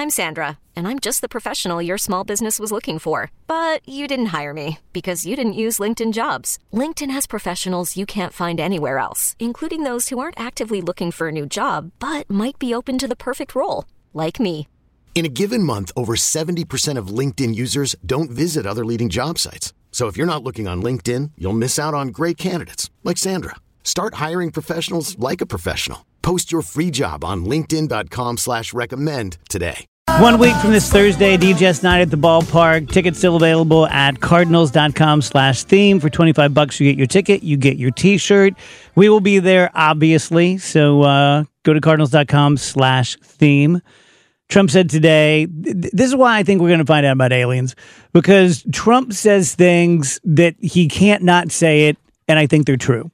I'm Sandra, and I'm just the professional your small business was looking for. But you didn't hire me because you didn't use LinkedIn Jobs. LinkedIn has professionals you can't find anywhere else, including those who aren't actively looking for a new job, but might be open to the perfect role, like me. In a given month, over 70% of LinkedIn users don't visit other leading job sites. So if you're not looking on LinkedIn, you'll miss out on great candidates like Sandra. Start hiring professionals like a professional. Post your free job on linkedin.com/recommend today. 1 week from this Thursday, DJS night at the ballpark. Tickets still available at cardinals.com/theme. For $25, you get your ticket, you get your t-shirt. We will be there, obviously. So go to cardinals.com/theme. Trump said today, this is why I think we're going to find out about aliens, because Trump says things that he can't not say it, and I think they're true.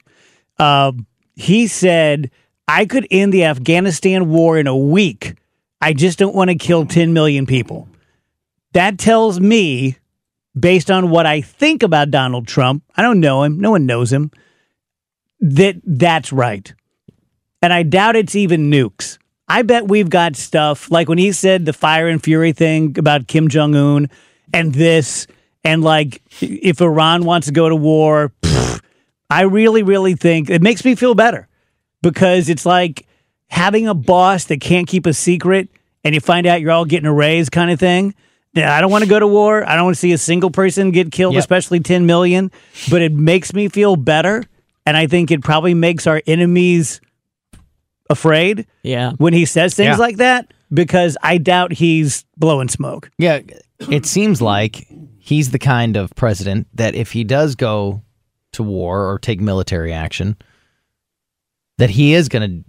He said, I could end the Afghanistan war in a week. I just don't want to kill 10 million people. That tells me, based on what I think about Donald Trump, I don't know him, no one knows him, that's right. And I doubt it's even nukes. I bet we've got stuff, like when he said the fire and fury thing about Kim Jong-un and this, and like if Iran wants to go to war, I really, really think it makes me feel better, because it's like having a boss that can't keep a secret and you find out you're all getting a raise kind of thing. I don't want to go to war. I don't want to see a single person get killed, especially 10 million, but it makes me feel better. And I think it probably makes our enemies afraid when he says things like that, because I doubt he's blowing smoke. Yeah, it seems like he's the kind of president that if he does go to war or take military action, that he is going to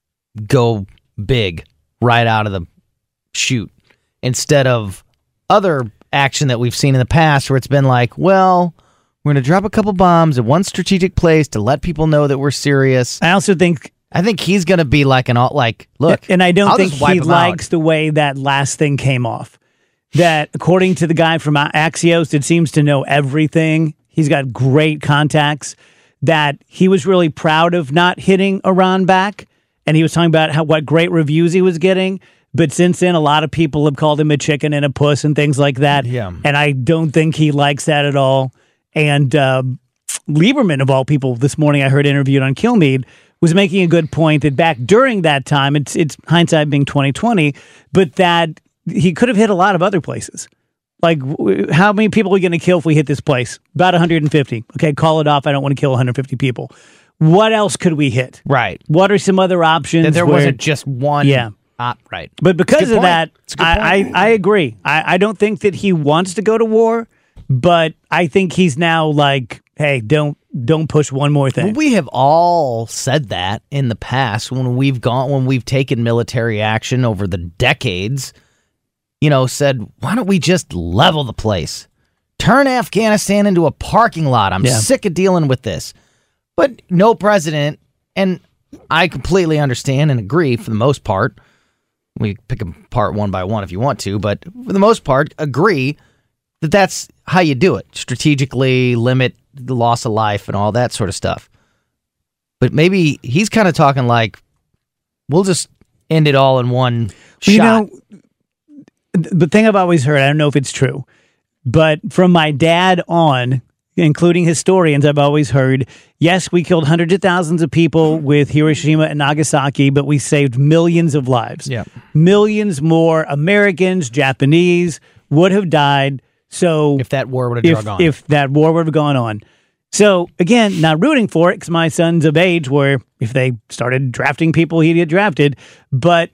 go big right out of the chute, instead of other action that we've seen in the past where it's been like, well, we're going to drop a couple bombs at one strategic place to let people know that we're serious. I think he's going to be like look. And I don't think he likes the way that last thing came off. That, according to the guy from Axios, it seems to know everything. He's got great contacts. That he was really proud of not hitting Iran back. And he was talking about what great reviews he was getting. But since then, a lot of people have called him a chicken and a puss and things like that. Yeah. And I don't think he likes that at all. And Lieberman, of all people, this morning I heard interviewed on Kilmeade, was making a good point that back during that time, it's hindsight being 2020, but that he could have hit a lot of other places. Like, how many people are we going to kill if we hit this place? About 150. Okay, call it off. I don't want to kill 150 people. What else could we hit? Right. What are some other options? That there wasn't just one. Yeah. Right. But because of that, I agree. I don't think that he wants to go to war, but I think he's now like, hey, don't push one more thing. Well, we have all said that in the past when we've taken military action over the decades. Said, why don't we just level the place? Turn Afghanistan into a parking lot. I'm sick of dealing with this. But no president, and I completely understand and agree for the most part. We pick them apart one by one if you want to, but for the most part, agree that that's how you do it. Strategically limit the loss of life and all that sort of stuff. But maybe he's kind of talking like, we'll just end it all in one shot. The thing I've always heard, I don't know if it's true, but from my dad on, including historians, I've always heard, yes, we killed hundreds of thousands of people with Hiroshima and Nagasaki, but we saved millions of lives. Yeah. Millions more Americans, Japanese would have died. So if that war would have gone on. If that war would have gone on. So, again, not rooting for it because my son's of age where if they started drafting people, he'd get drafted. But,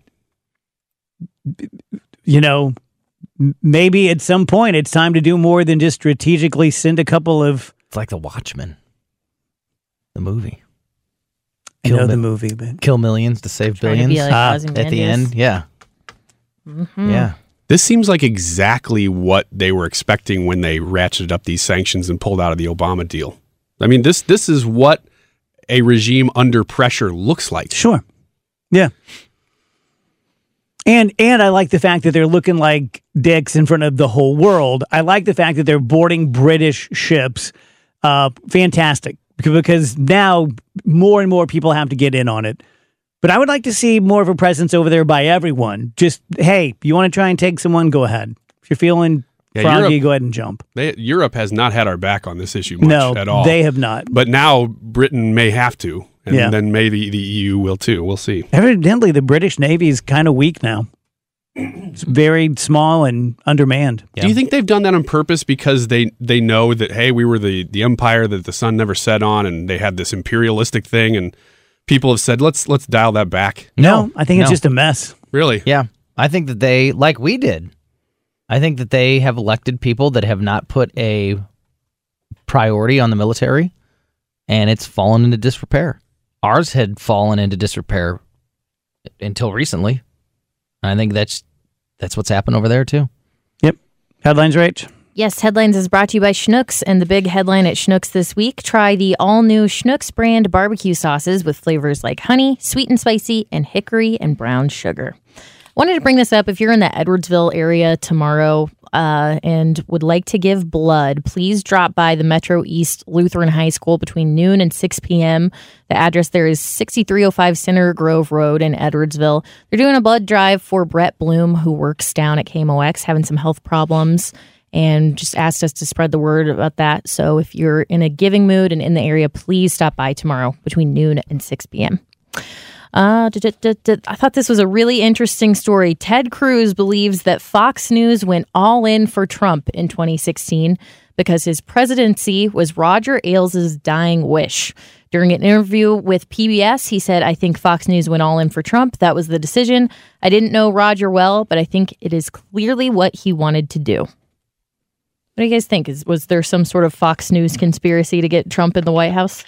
maybe at some point it's time to do more than just strategically send a couple of... It's like The Watchmen, the movie. I know the movie, but... Kill millions to save billions. To be like at the end, yeah. Mm-hmm. Yeah. This seems like exactly what they were expecting when they ratcheted up these sanctions and pulled out of the Obama deal. I mean, this is what a regime under pressure looks like. Sure. Yeah. And I like the fact that they're looking like dicks in front of the whole world. I like the fact that they're boarding British ships. Fantastic. Because now more and more people have to get in on it. But I would like to see more of a presence over there by everyone. Just, hey, you want to try and take someone? Go ahead. If you're feeling froggy, go ahead and jump. Europe has not had our back on this issue much at all. They have not. But now Britain may have to, and then maybe the EU will too. We'll see. Evidently, the British Navy is kind of weak now. It's very small and undermanned. Yeah. Do you think they've done that on purpose because they know that, hey, we were the empire that the sun never set on, and they had this imperialistic thing, and people have said, let's dial that back? No, I think it's just a mess. Really? Yeah. I think that they, like we did, I think that they have elected people that have not put a priority on the military, and it's fallen into disrepair. Ours had fallen into disrepair until recently. I think that's what's happened over there, too. Yep. Headlines, Rach? Yes, Headlines is brought to you by Schnucks, and the big headline at Schnucks this week, try the all-new Schnucks brand barbecue sauces with flavors like honey, sweet and spicy, and hickory and brown sugar. Wanted to bring this up. If you're in the Edwardsville area tomorrow and would like to give blood, please drop by the Metro East Lutheran High School between noon and 6 p.m. The address there is 6305 Center Grove Road in Edwardsville. They're doing a blood drive for Brett Bloom, who works down at KMOX, having some health problems, and just asked us to spread the word about that. So if you're in a giving mood and in the area, please stop by tomorrow between noon and 6 p.m. I thought this was a really interesting story. Ted Cruz believes that Fox News went all in for Trump in 2016 because his presidency was Roger Ailes' dying wish. During an interview with PBS, he said, "I think Fox News went all in for Trump. That was the decision. I didn't know Roger well, but I think it is clearly what he wanted to do." What do you guys think? Was there some sort of Fox News conspiracy to get Trump in the White House?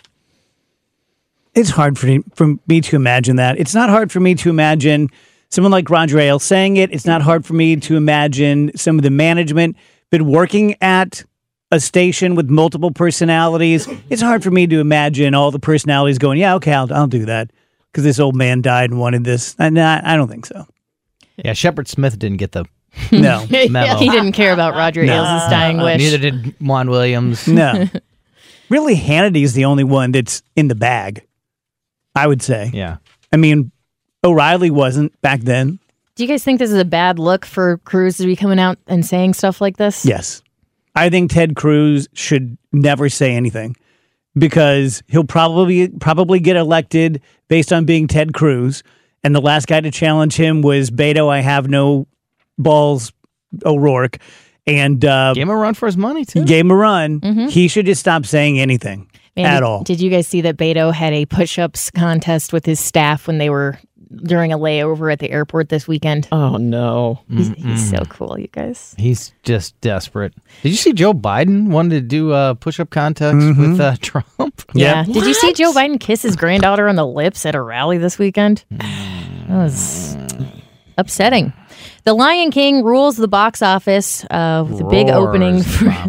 It's hard for me to imagine that. It's not hard for me to imagine someone like Roger Ailes saying it. It's not hard for me to imagine some of the management been working at a station with multiple personalities. It's hard for me to imagine all the personalities going, yeah, okay, I'll do that because this old man died and wanted this. I don't think so. Yeah, Shepard Smith didn't get the memo. He didn't care about Roger Ailes' dying wish. Neither did Juan Williams. No. Really, Hannity is the only one that's in the bag, I would say. Yeah. I mean, O'Reilly wasn't back then. Do you guys think this is a bad look for Cruz to be coming out and saying stuff like this? Yes. I think Ted Cruz should never say anything because he'll probably get elected based on being Ted Cruz. And the last guy to challenge him was Beto I Have No Balls O'Rourke. And gave him a run for his money, too. Gave him a run. Mm-hmm. He should just stop saying anything at all. Did you guys see that Beto had a push-ups contest with his staff when they were during a layover at the airport this weekend? Oh, no. He's so cool, you guys. He's just desperate. Did you see Joe Biden wanted to do a push-up contest with Trump? Yeah. Did you see Joe Biden kiss his granddaughter on the lips at a rally this weekend? That was upsetting. The Lion King rules the box office with a big opening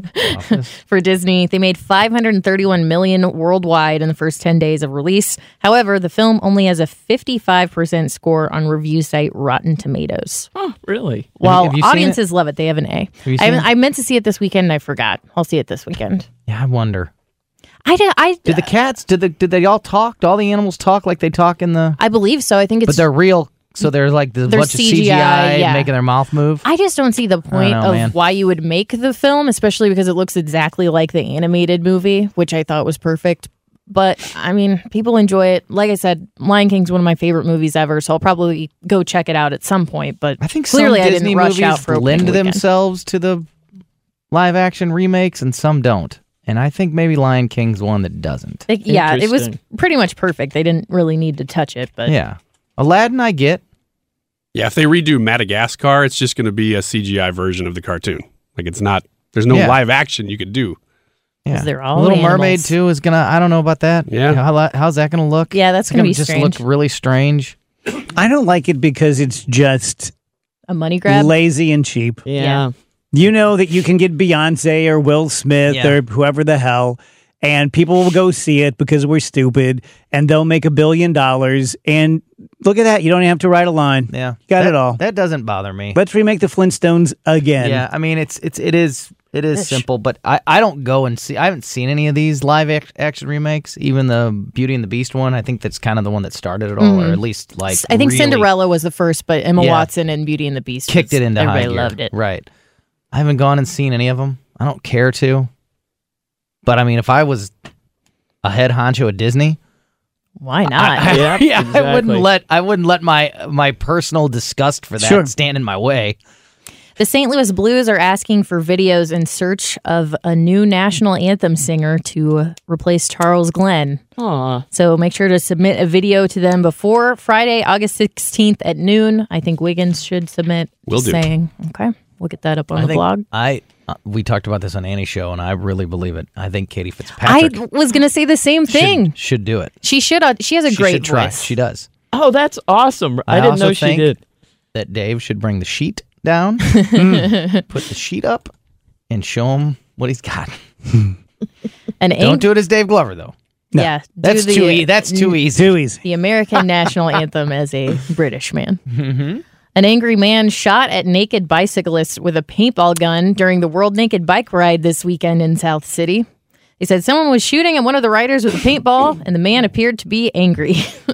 for Disney. They made $531 million worldwide in the first 10 days of release. However, the film only has a 55% score on review site Rotten Tomatoes. Oh, really? While have you audiences love it, they have an A. I meant to see it this weekend and I forgot. I'll see it this weekend. Yeah, I wonder. Did the cats, did they all talk? Do all the animals talk like they talk in the... I believe so. I think it's... But they're real... So there's like a bunch of CGI making their mouth move. I just don't see the point of why you would make the film, especially because it looks exactly like the animated movie, which I thought was perfect. But, I mean, people enjoy it. Like I said, Lion King's one of my favorite movies ever, so I'll probably go check it out at some point. But I think clearly some Disney I didn't rush out movies for lend themselves to the live-action remakes, and some don't. And I think maybe Lion King's one that doesn't. Yeah, it was pretty much perfect. They didn't really need to touch it. But yeah. Aladdin, I get. Yeah, if they redo Madagascar, it's just going to be a CGI version of the cartoon. Like, it's not, there's no live action you could do. Yeah. They're all Little animals. Mermaid, too, is going to, I don't know about that. Yeah. How's that going to look? Yeah, that's going to be just strange. Look really strange. I don't like it because it's just a money grab. Lazy and cheap. Yeah. You know that you can get Beyonce or Will Smith or whoever the hell, and people will go see it because we're stupid, and they'll make $1 billion. And look at that. You don't even have to write a line. Yeah. Got it all. That doesn't bother me. Let's remake the Flintstones again. Yeah, I mean, it is It is simple, but I don't go and see. I haven't seen any of these live action remakes. Even the Beauty and the Beast one, I think that's kind of the one that started it all, or at least like I think really Cinderella was the first, but Emma Yeah. Watson and Beauty and the Beast kicked it into high everybody gear. loved it. Right. I haven't gone and seen any of them. I don't care to. But I mean, if I was a head honcho at Disney, Why not? I exactly. I wouldn't let my personal disgust for that Sure. stand in my way. The St. Louis Blues are asking for videos in search of a new national anthem singer to replace Charles Glenn. Aw. So make sure to submit a video to them before Friday, August 16th at noon. I think Wiggins should submit. Will do. Saying, okay, we'll get that up on the blog. We talked about this on Annie's show, and I really believe it. I think Katie I Fitzpatrick was going to say the same thing. should do it. She should. She has a She great should try. voice. She does. Oh, that's awesome. I didn't also know she think did. that Dave should bring the sheet down, put the sheet up, and show him what he's got. An Don't do it as Dave Glover, though. Yeah, That's do too easy. That's too easy. Too easy. the American national anthem as a British man. An angry man shot at naked bicyclists with a paintball gun during the World Naked Bike Ride this weekend in South City. He said someone was shooting at one of the riders with a paintball, and the man appeared to be angry.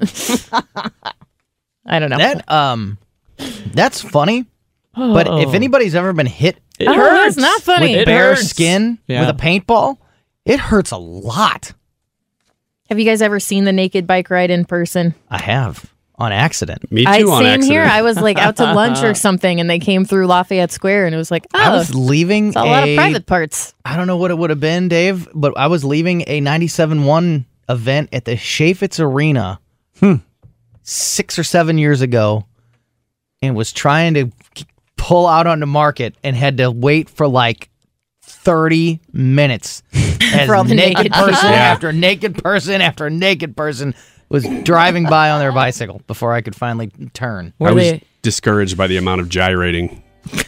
I don't know. That's funny. But if anybody's ever been hit It Oh, hurts. that's not funny. It bare hurts. skin Yeah. with a paintball, it hurts a lot. Have you guys ever seen the naked bike ride in person? I have on accident. Me too I on same accident. here. I was like out to lunch or something, and they came through Lafayette Square, and it was like, I oh, was leaving it's a lot of private parts. I don't know what it would have been, Dave, but I was leaving a 97.1 event at the Chaffetz Arena 6 or 7 years ago and was trying to pull out on the market and had to wait for like 30 minutes as For all the naked naked person people. after naked person after naked person was driving by on their bicycle before I could finally turn. I was discouraged by the amount of gyrating.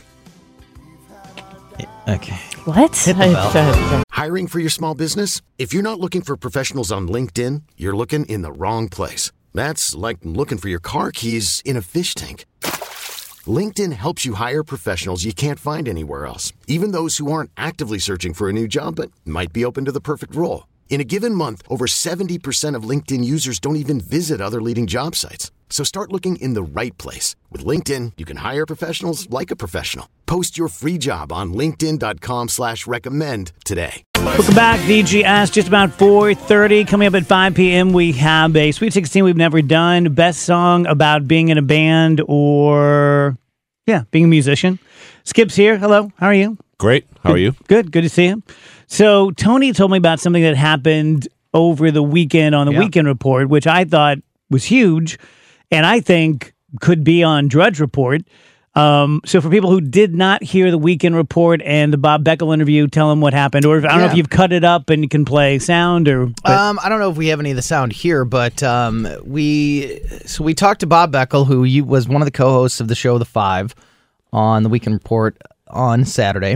Okay. What? Hit the bell. Hiring for your small business? If you're not looking for professionals on LinkedIn, you're looking in the wrong place. That's like looking for your car keys in a fish tank. LinkedIn helps you hire professionals you can't find anywhere else, even those who aren't actively searching for a new job but might be open to the perfect role. In a given month, over 70% of LinkedIn users don't even visit other leading job sites. So start looking in the right place. With LinkedIn, you can hire professionals like a professional. Post your free job on linkedin.com/recommend today. Welcome back, DGS. Just about 4:30. Coming up at 5 p.m., we have a Sweet 16 we've never done. Best song about being in a band or, being a musician. Skip's here. Hello. How are you? Great. How are you? Good. Good to see you. So Tony told me about something that happened over the weekend on the Weekend Report, which I thought was huge, and I think could be on Drudge Report. So for people who did not hear the Weekend Report and the Bob Beckel interview, tell them what happened. Or I don't know if you've cut it up and you can play sound or. I don't know if we have any of the sound here, but we talked to Bob Beckel, who was one of the co-hosts of the show The Five on the Weekend Report on Saturday,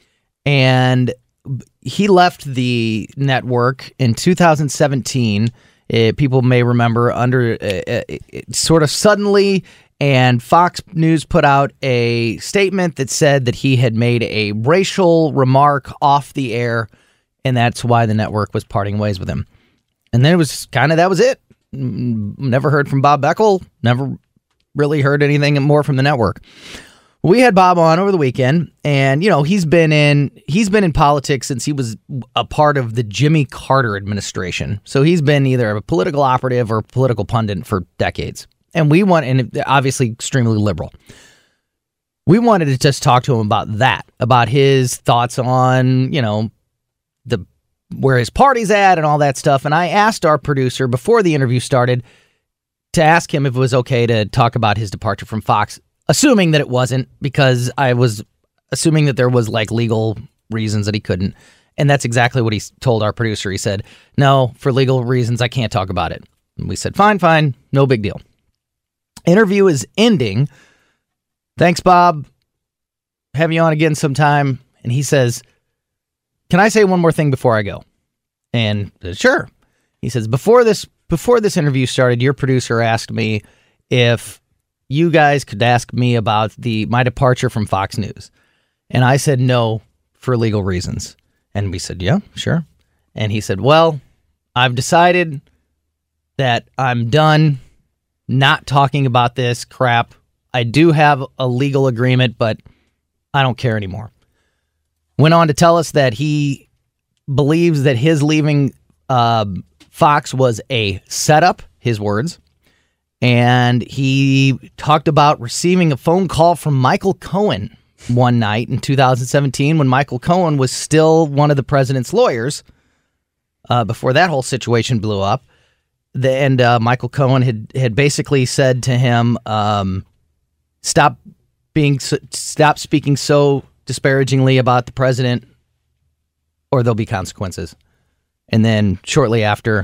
and he left the network in 2017. People may remember under sort of suddenly. And Fox News put out a statement that said that he had made a racial remark off the air, and that's why the network was parting ways with him. And then it was that was it. Never heard from Bob Beckel. Never really heard anything more from the network. We had Bob on over the weekend, and he's been in politics since he was a part of the Jimmy Carter administration. So he's been either a political operative or a political pundit for decades. And and obviously extremely liberal. We wanted to just talk to him about that, about his thoughts on, where his party's at and all that stuff. And I asked our producer before the interview started to ask him if it was okay to talk about his departure from Fox, assuming that it wasn't, because I was assuming that there was legal reasons that he couldn't. And that's exactly what he told our producer. He said, no, for legal reasons, I can't talk about it. And we said, fine, no big deal. Interview is ending. Thanks, Bob. Have you on again sometime. And he says, can I say one more thing before I go? And sure. He says, before this interview started, your producer asked me if you guys could ask me about my departure from Fox News. And I said, no, for legal reasons. And we said, yeah, sure. And he said, well, I've decided that I'm done not talking about this crap. I do have a legal agreement, but I don't care anymore. Went on to tell us that he believes that his leaving Fox was a setup, his words. And he talked about receiving a phone call from Michael Cohen one night in 2017 when Michael Cohen was still one of the president's lawyers before that whole situation blew up. And Michael Cohen had basically said to him, stop speaking so disparagingly about the president or there'll be consequences. And then shortly after,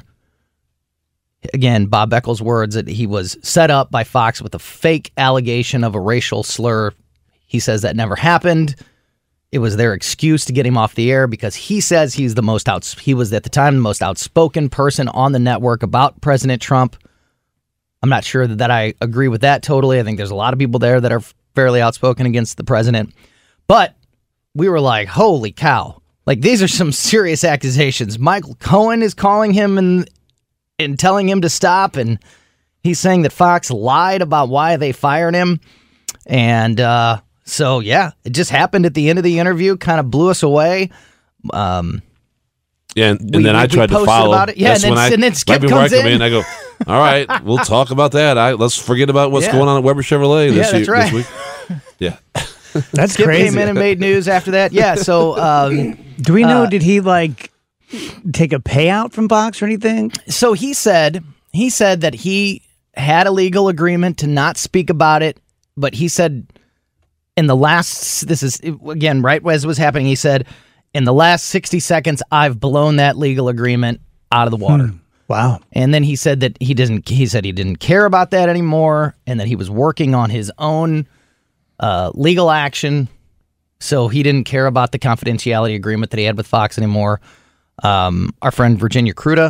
again, Bob Beckle's words that he was set up by Fox with a fake allegation of a racial slur. He says that never happened. It was their excuse to get him off the air because he says he was at the time the most outspoken person on the network about President Trump. I'm not sure that I agree with that totally. I think there's a lot of people there that are fairly outspoken against the president. But we were like, holy cow. Like, these are some serious accusations. Michael Cohen is calling him and telling him to stop, and he's saying that Fox lied about why they fired him. And so, yeah, it just happened at the end of the interview, kind of blew us away. And then I tried to follow. About it. Yeah, and then Skip right before comes I come in, I go, all right, we'll talk about that. Let's forget about what's going on at Weber Chevrolet this week. Yeah. That's Skip crazy. came in and made news after that. Yeah, so... do we know, did he, take a payout from Fox or anything? So he said that he had a legal agreement to not speak about it, but he said in the last... This is, again, right as it was happening, he said, in the last 60 seconds, I've blown that legal agreement out of the water. Wow. And then he said that he said he didn't care about that anymore and that he was working on his own legal action, so he didn't care about the confidentiality agreement that he had with Fox anymore. Our friend Virginia Kruta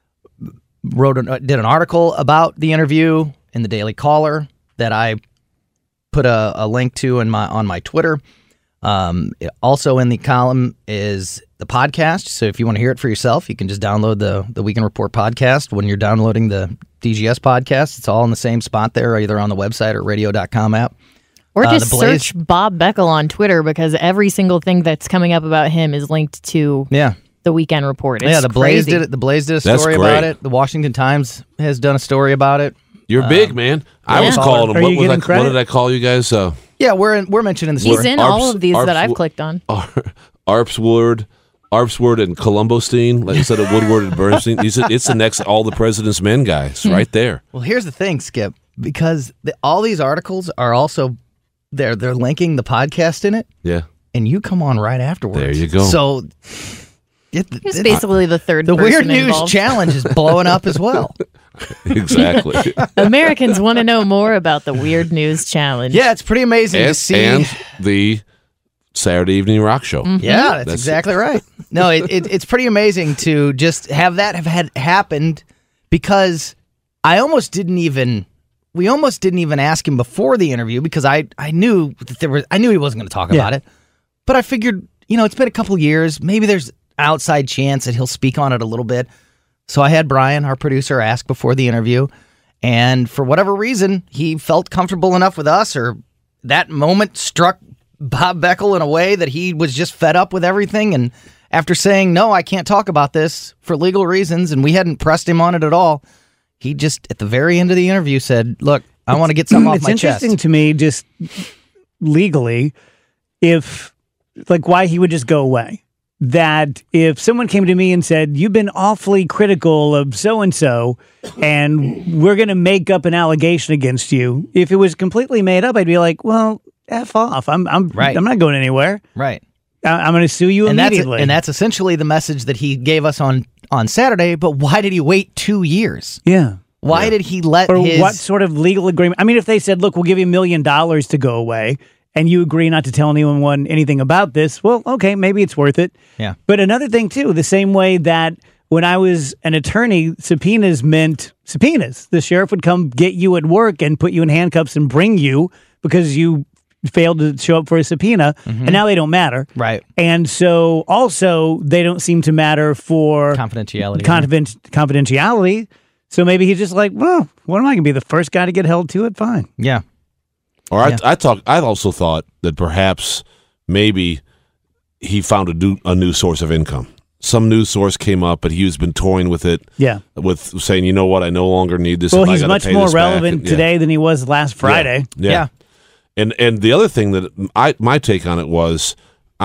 did an article about the interview in the Daily Caller that I put a link to on my Twitter. Also in the column is the podcast, so if you want to hear it for yourself, you can just download the Weekend Report podcast when you're downloading the DGS podcast. It's all in the same spot there, either on the website or radio.com app. Or just search Bob Beckel on Twitter because every single thing that's coming up about him is linked to the Weekend Report. It's the Blaze crazy. did it. The Blaze did a story about it. The Washington Times has done a story about it. You're big, man. I was calling him. What did I call you guys? Yeah, we're mentioning the story. He's in all of these that I've clicked on. Arpsword, and Columbo Steen, like you said, Woodward and Bernstein. It's the next All the President's Men guys right there. Well, here's the thing, Skip, because all these articles are also they're linking the podcast in it. Yeah, and you come on right afterwards. There you go. So it's basically the third. The person Weird News involved. Challenge is blowing up as well. Exactly. Americans want to know more about the Weird News Challenge. Yeah, it's pretty amazing to see. And the Saturday Evening Rock Show. Mm-hmm. Yeah, that's exactly right. No, it's pretty amazing to just have that have had happened because we almost didn't even ask him before the interview because I knew that I knew he wasn't going to talk about it. But I figured, it's been a couple years, maybe there's an outside chance that he'll speak on it a little bit. So I had Brian, our producer, ask before the interview, and for whatever reason, he felt comfortable enough with us, or that moment struck Bob Beckel in a way that he was just fed up with everything, and after saying, no, I can't talk about this for legal reasons, and we hadn't pressed him on it at all, he just, at the very end of the interview, said, look, I want to get something off my chest. It's interesting to me, just legally, why he would just go away. That if someone came to me and said, you've been awfully critical of so-and-so, and we're going to make up an allegation against you, if it was completely made up, I'd be like, well, F off. I'm not going anywhere. Right. I'm going to sue you immediately. And that's essentially the message that he gave us on Saturday, but why did he wait 2 years? Yeah. Why did he let what sort of legal agreement? I mean, if they said, look, we'll give you $1 million to go away, and you agree not to tell anyone anything about this, well, okay, maybe it's worth it. Yeah. But another thing, too, the same way that when I was an attorney, subpoenas meant subpoenas. The sheriff would come get you at work and put you in handcuffs and bring you because you failed to show up for a subpoena, and now they don't matter. Right. And so also they don't seem to matter for confidentiality. So maybe he's just like, well, what am I going to be, the first guy to get held to it? Fine. Yeah. Or I also thought that perhaps maybe he found a new source of income. Some news source came up, but he's been toying with it. Yeah. With saying, you know what, I no longer need this. Well, he's much more relevant today than he was last Friday. Yeah. And the other thing that my take on it was,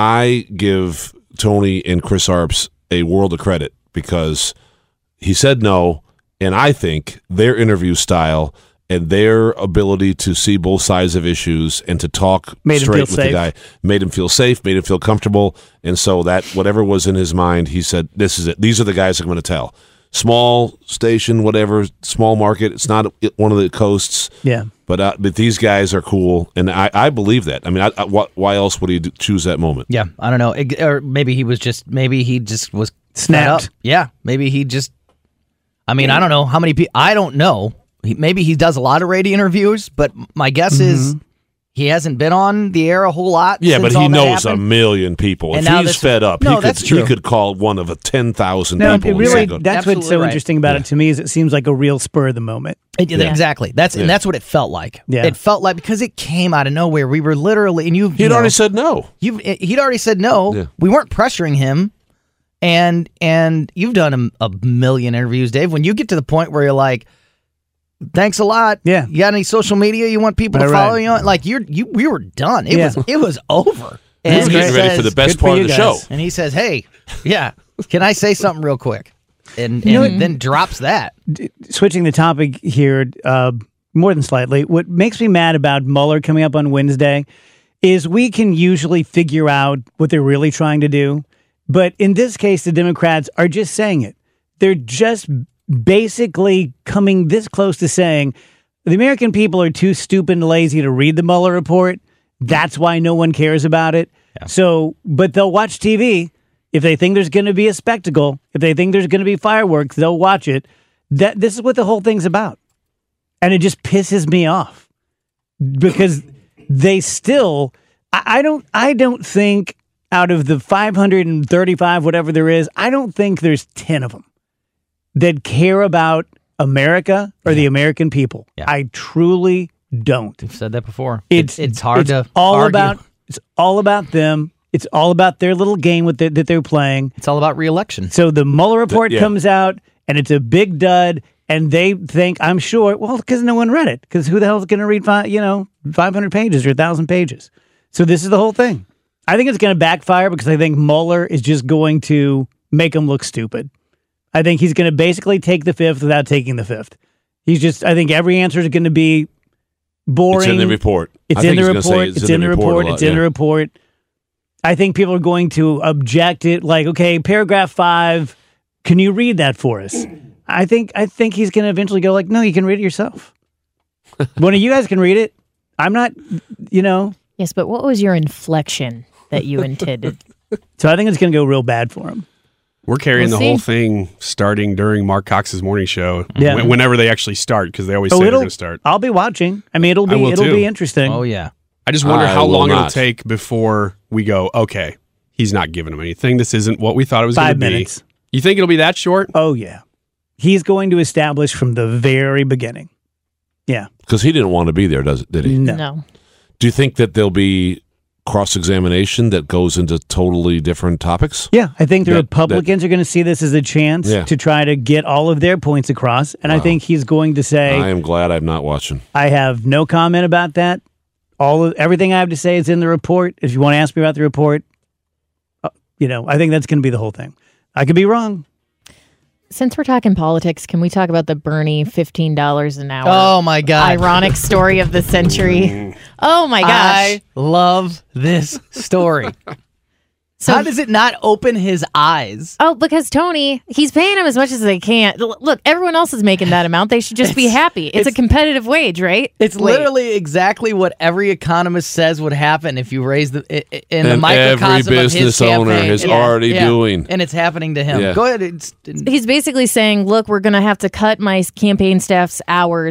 I give Tony and Chris Arps a world of credit because he said no, and I think their interview style and their ability to see both sides of issues and to talk straight with the guy made him feel safe, made him feel comfortable. And so that whatever was in his mind, he said, this is it. These are the guys I'm going to tell. Small station, whatever, small market. It's not one of the coasts. Yeah. But these guys are cool. And I believe that. I mean, why else would he choose that moment? Yeah. I don't know. Or maybe he just was snapped. Yeah. Maybe he just, I mean, I don't know how many people, I don't know. Maybe he does a lot of radio interviews, but my guess is he hasn't been on the air a whole lot. Yeah, since but he all that knows happened. a million people. And if he's fed up, that's true. he could call one of 10,000 No, people. it really, that's Absolutely what's so right. interesting about it to me is it seems like a real spur of the moment. Exactly. And that's what it felt like. Yeah. It felt like because it came out of nowhere. We were literally, and He'd already said no. He'd already said no. Yeah. We weren't pressuring him. And you've done a million interviews, Dave. When you get to the point where you're like, thanks a lot. Yeah. You got any social media you want people to follow you on? Like we were done. It was over. He was getting ready for the best part of the show. And he says, "Hey, can I say something real quick?" And then drops that. Switching the topic here, more than slightly, what makes me mad about Mueller coming up on Wednesday is we can usually figure out what they're really trying to do. But in this case, the Democrats are just saying it. They're just basically coming this close to saying the American people are too stupid and lazy to read the Mueller report. That's why no one cares about it. Yeah. So, but they'll watch TV. If they think there's going to be a spectacle, if they think there's going to be fireworks, they'll watch it. This is what the whole thing's about. And it just pisses me off because they still, I don't think out of the 535, whatever there is, I don't think there's 10 of them that care about America or the American people. Yeah. I truly don't. You've said that before. It's hard to all argue. It's all about them. It's all about their little game that they're playing. It's all about re-election. So the Mueller report comes out, and it's a big dud, and they think, I'm sure, well, because no one read it, because who the hell is going to read 500 pages or 1,000 pages? So this is the whole thing. I think it's going to backfire because I think Mueller is just going to make them look stupid. I think he's going to basically take the fifth without taking the fifth. I think every answer is going to be boring. It's in the report. It's in the report. It's in the report. It's in the report. I think people are going to object it like, okay, paragraph 5, can you read that for us? I think he's going to eventually go like, no, you can read it yourself. One of you guys can read it. I'm not, Yes, but what was your inflection that you intended? So I think it's going to go real bad for him. We're carrying We'll the whole see. thing starting during Mark Cox's morning show. Yeah. Whenever they actually start, because they always say they're going to start. I'll be watching. I mean, it'll be interesting. Oh, yeah. I just wonder I how will long it'll not. take before we go, okay, he's not giving him anything. This isn't what we thought it was going to 5 be. minutes. You think it'll be that short? Oh, yeah. He's going to establish from the very beginning. Yeah. Because he didn't want to be there, did he? No. Do you think that there'll be cross-examination that goes into totally different topics? Yeah, I think the Republicans are going to see this as a chance to try to get all of their points across. And I think he's going to say, I am glad I'm not watching. I have no comment about that. Everything I have to say is in the report. If you want to ask me about the report, I think that's going to be the whole thing. I could be wrong. Since we're talking politics, can we talk about the Bernie $15 an hour? Oh, my God. Ironic story of the century. Oh, my gosh. I love this story. So how does it not open his eyes? Oh, because Tony, he's paying him as much as they can. Look, everyone else is making that amount. They should just be happy. It's a competitive wage, right? It's literally exactly what every economist says would happen if you raise the microcosm every of his business owner campaign. is already doing. And it's happening to him. Yeah. Go ahead. He's basically saying, look, we're going to have to cut my campaign staff's hours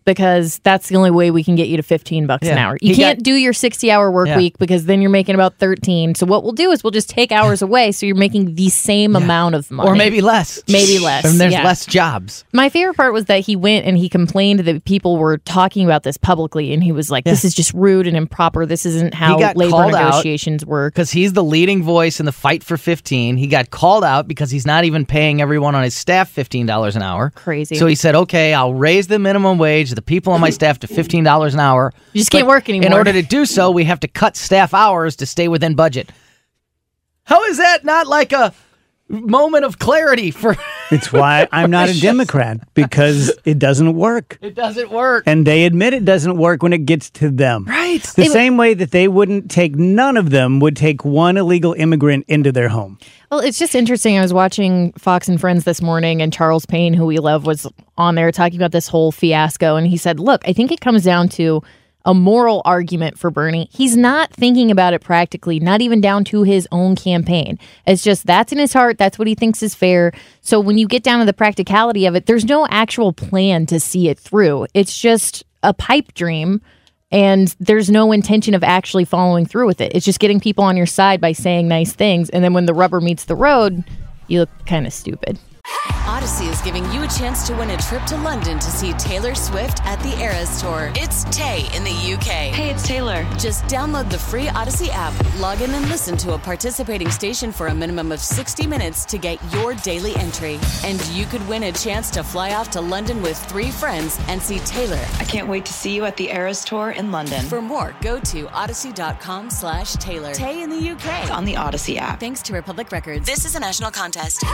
because that's the only way we can get you to $15 an hour. You can't do your 60-hour work week because then you're making about 13. So what we'll do is we'll just take hours away so you're making the same amount of money. Or maybe less. Maybe less. And there's less jobs. My favorite part was that he went and he complained that people were talking about this publicly, and he was like, this is just rude and improper. This isn't how labor negotiations work. Because he's the leading voice in the fight for 15. He got called out because he's not even paying everyone on his staff $15 an hour. Crazy. So he said, okay, I'll raise the minimum wage of the people on my staff to $15 an hour. You just can't work anymore. In order to do so, we have to cut staff hours to stay within budget. How is that not like a moment of clarity for... It's why I'm not a Democrat, because it doesn't work. It doesn't work. And they admit it doesn't work when it gets to them. Right. The same way that they wouldn't take, none of them would take one illegal immigrant into their home. Well, it's just interesting. I was watching Fox and Friends this morning, and Charles Payne, who we love, was on there talking about this whole fiasco. And he said, look, I think it comes down to a moral argument for Bernie. He's not thinking about it practically, not even down to his own campaign. It's just that's in his heart. That's what he thinks is fair. So when you get down to the practicality of it, there's no actual plan to see it through. It's just a pipe dream, and there's no intention of actually following through with it. It's just getting people on your side by saying nice things. And then when the rubber meets the road, you look kind of stupid. Odyssey is giving you a chance to win a trip to London to see Taylor Swift at the Eras Tour. It's Tay in the UK. Hey, it's Taylor. Just download the free Odyssey app, log in and listen to a participating station for a minimum of 60 minutes to get your daily entry. And you could win a chance to fly off to London with 3 friends and see Taylor. I can't wait to see you at the Eras Tour in London. For more, go to odyssey.com/Taylor. Tay in the UK. It's on the Odyssey app. Thanks to Republic Records. This is a national contest.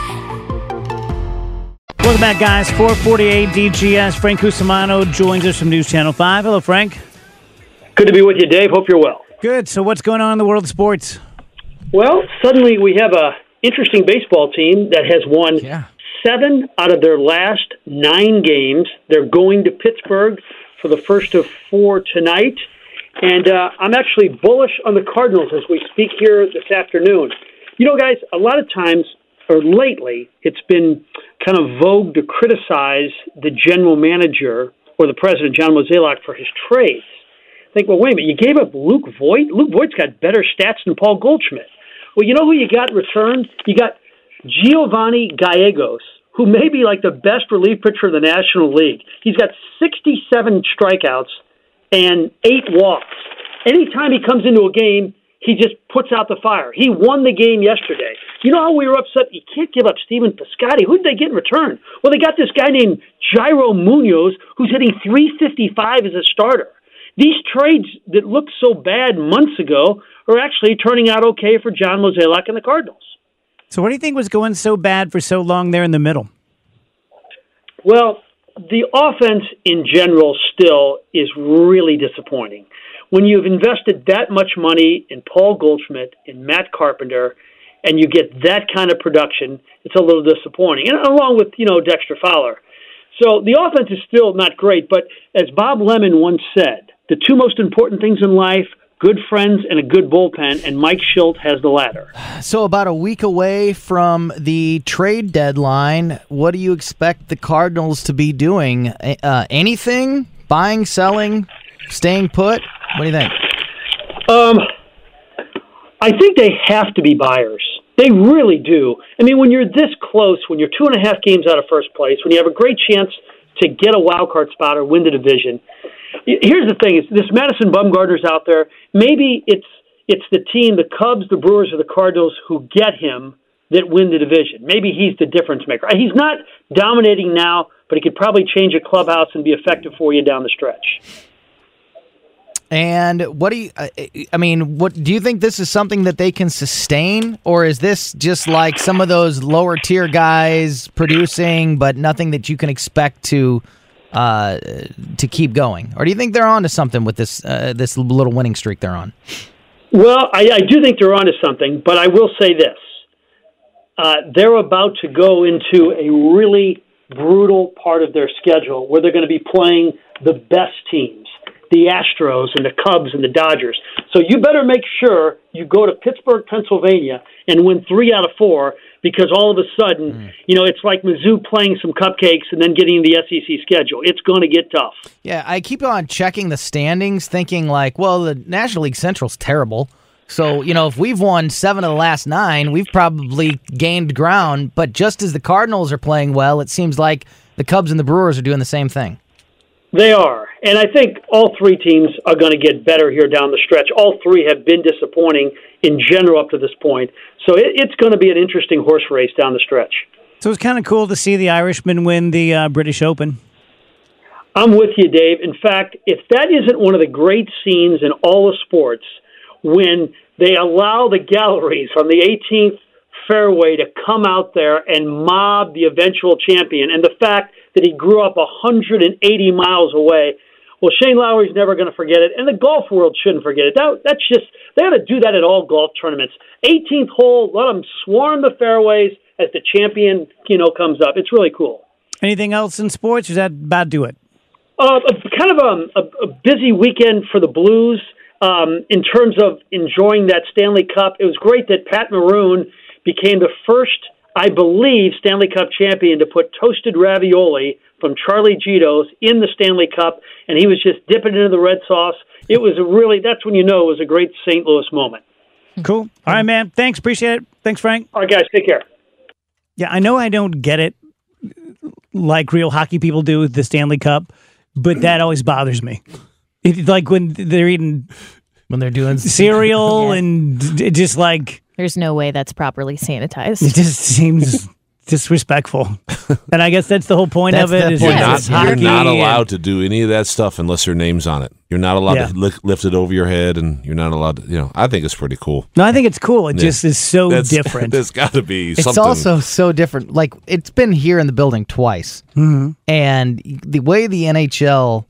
Welcome back, guys. 448 DGS. Frank Cusimano joins us from News Channel 5. Hello, Frank. Good to be with you, Dave. Hope you're well. Good. So what's going on in the world of sports? Well, suddenly we have a interesting baseball team that has won 7 out of their last 9 games. They're going to Pittsburgh for the first of 4 tonight. And I'm actually bullish on the Cardinals as we speak here this afternoon. You know, guys, a lot of times, or lately, it's been kind of vogue to criticize the general manager or the president, John Mozeliak, for his trades. Think, well, wait a minute, you gave up Luke Voigt? Luke Voigt's got better stats than Paul Goldschmidt. Well, you know who you got in return? You got Giovanni Gallegos, who may be like the best relief pitcher in the National League. He's got 67 strikeouts and 8 walks. Anytime he comes into a game, he just puts out the fire. He won the game yesterday. You know how we were upset? You can't give up Steven Piscotty. Who did they get in return? Well, they got this guy named Jairo Munoz, who's hitting .355 as a starter. These trades that looked so bad months ago are actually turning out okay for John Mozeliak and the Cardinals. So what do you think was going so bad for so long there in the middle? Well, the offense in general still is really disappointing. When you've invested that much money in Paul Goldschmidt, in Matt Carpenter, and you get that kind of production, it's a little disappointing. And along with, Dexter Fowler. So the offense is still not great, but as Bob Lemon once said, the 2 most important things in life, good friends and a good bullpen, and Mike Schilt has the latter. So about a week away from the trade deadline, what do you expect the Cardinals to be doing? Anything? Buying, selling, staying put? What do you think? I think they have to be buyers. They really do. I mean, when you're this close, when you're 2.5 games out of first place, when you have a great chance to get a wild card spot or win the division, here's the thing: is this Madison Bumgarner's out there. Maybe it's the team, the Cubs, the Brewers, or the Cardinals who get him that win the division. Maybe he's the difference maker. He's not dominating now, but he could probably change a clubhouse and be effective for you down the stretch. And what do you think this is something that they can sustain, or is this just like some of those lower tier guys producing, but nothing that you can expect to keep going? Or do you think they're on to something with this little winning streak they're on? Well, I do think they're on to something, but I will say this. They're about to go into a really brutal part of their schedule where they're going to be playing the best teams. the Astros and the Cubs and the Dodgers. So you better make sure you go to Pittsburgh, Pennsylvania, and win 3 out of 4, because all of a sudden, it's like Mizzou playing some cupcakes and then getting the SEC schedule. It's going to get tough. Yeah, I keep on checking the standings, thinking like, well, the National League Central's terrible. So, if we've won 7 of the last 9, we've probably gained ground. But just as the Cardinals are playing well, it seems like the Cubs and the Brewers are doing the same thing. They are. And I think all 3 teams are going to get better here down the stretch. All 3 have been disappointing in general up to this point. So it's going to be an interesting horse race down the stretch. So it's kind of cool to see the Irishman win the British Open. I'm with you, Dave. In fact, if that isn't one of the great scenes in all of sports, when they allow the galleries on the 18th fairway to come out there and mob the eventual champion, and the fact that he grew up 180 miles away, well, Shane Lowry's never going to forget it, and the golf world shouldn't forget it. That's just, they ought to do that at all golf tournaments. 18th hole, let them swarm the fairways as the champion, comes up. It's really cool. Anything else in sports, or is that about do it? Kind of a busy weekend for the Blues in terms of enjoying that Stanley Cup. It was great that Pat Maroon became the first, I believe, Stanley Cup champion to put toasted ravioli from Charlie Gito's in the Stanley Cup, and he was just dipping into the red sauce. It was that's when you know it was a great St. Louis moment. Cool. All right, man. Thanks. Appreciate it. Thanks, Frank. All right, guys. Take care. Yeah, I know I don't get it like real hockey people do with the Stanley Cup, but that always bothers me. It's like when they're eating... When they're doing cereal and it just like... There's no way that's properly sanitized. It just seems disrespectful. And I guess that's the whole point of it. Is you're not allowed to do any of that stuff unless your name's on it. You're not allowed to lift it over your head, and you're not allowed to, I think it's pretty cool. No, I think it's cool. It just is so different. There's got to be something. It's also so different. Like, it's been here in the building twice. Mm-hmm. And the way the NHL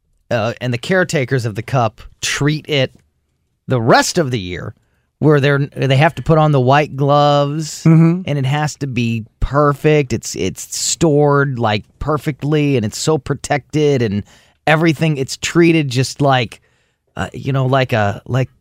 and the caretakers of the Cup treat it the rest of the year, where they have to put on the white gloves, and it has to be perfect. It's stored like perfectly, and it's so protected, and everything. It's treated just like, like an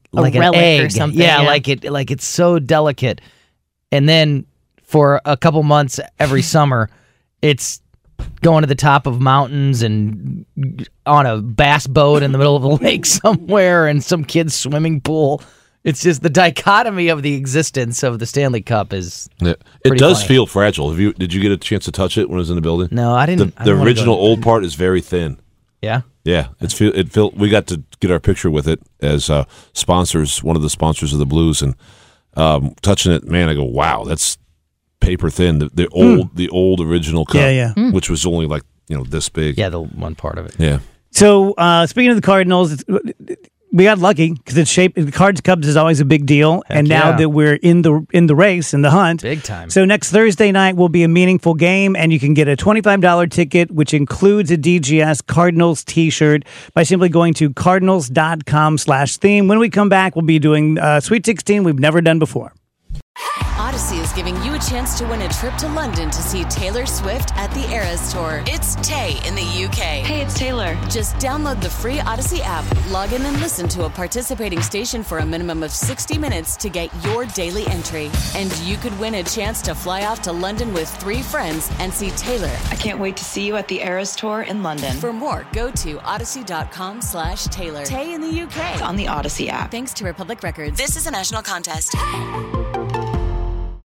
egg or something. Yeah, like it's so delicate. And then for a couple months every summer, it's going to the top of mountains and on a bass boat in the middle of a lake somewhere, and some kid's swimming pool. It's just the dichotomy of the existence of the Stanley Cup is. Yeah. It does funny. feel fragile. Did you get a chance to touch it when it was in the building? No, I didn't. The original old part is very thin. Yeah. Yeah, we got to get our picture with it as sponsors, one of the sponsors of the Blues, and touching it, man, I go, wow, that's paper thin. The old original cup, which was only like this big. Yeah, the one part of it. Yeah. So speaking of the Cardinals, we got lucky because it's shaped. The Cubs is always a big deal, and now that we're in the race, in the hunt, big time. So next Thursday night will be a meaningful game, and you can get a $25 ticket, which includes a DGS Cardinals T-shirt by simply going to cardinals.com/theme. When we come back, we'll be doing Sweet 16 we've never done before. Odyssey is giving you a chance to win a trip to London to see Taylor Swift at the Eras Tour. It's Tay in the UK. Hey, it's Taylor. Just download the free Odyssey app, log in and listen to a participating station for a minimum of 60 minutes to get your daily entry. And you could win a chance to fly off to London with 3 friends and see Taylor. I can't wait to see you at the Eras Tour in London. For more, go to odyssey.com/Taylor. Tay in the UK. It's on the Odyssey app. Thanks to Republic Records. This is a national contest.